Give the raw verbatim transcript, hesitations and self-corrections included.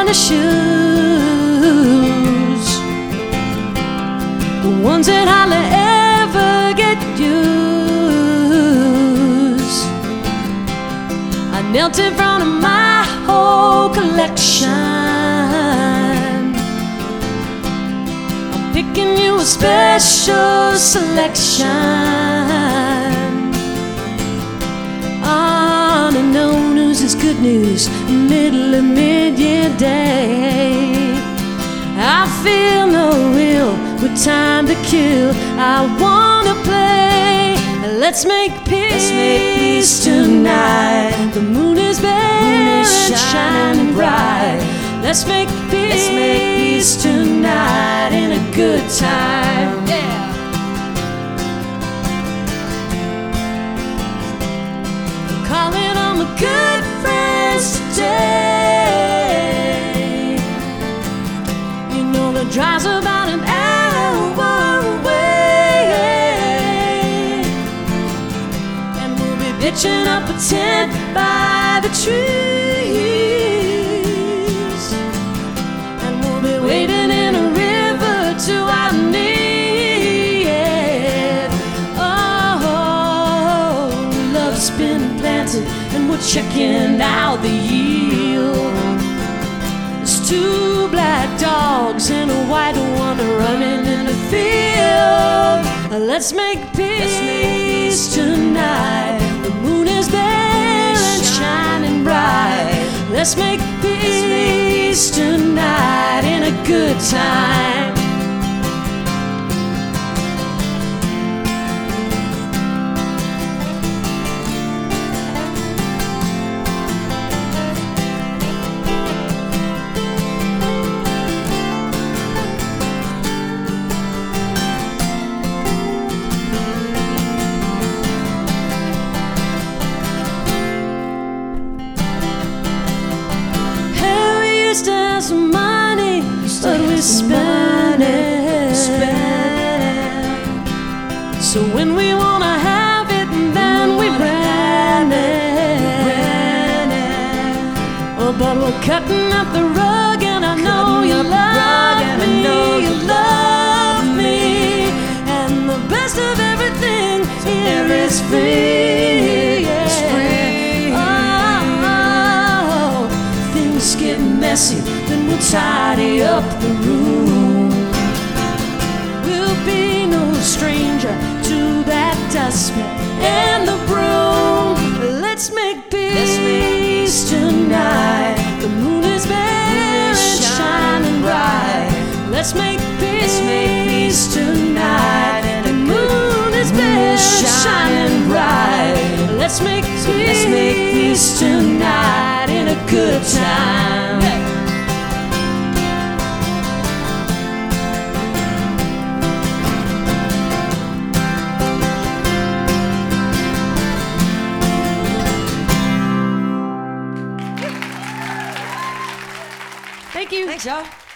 kind of shoes, the ones that hardly ever get used. I knelt in front of my whole collection. I'm picking you a special selection. No news is good news, middle of mid-year day. I feel no will with time to kill. I wanna play. Let's make peace, Let's make peace tonight. The moon is bare and shining bright. Let's make peace, Let's make peace tonight in a good time. Yeah. Calling on my good friends today. You know the drive's about an hour away, and we'll be pitching up a tent by the trees, and we'll be wading in a river to our knees. Oh, love's been planted and we're checking out the yield. There's two black dogs and a white one running in the field. Let's make peace tonight. The moon is bare and shining bright. Let's make peace tonight in a good time. Some money, but we spend it. So when we wanna have it, then we rent it. Oh, but we're cutting up the rug, and I know you love me. You love me, and the best of everything here is free. Oh, things get messy. We'll tidy up the room. We'll be no stranger to that dustbin and the broom. Let's make peace tonight. The moon is bare and shining bright. Let's make peace tonight. The moon is bare and shining bright. Let's make peace tonight in a good time. Thank you. Thanks, y'all.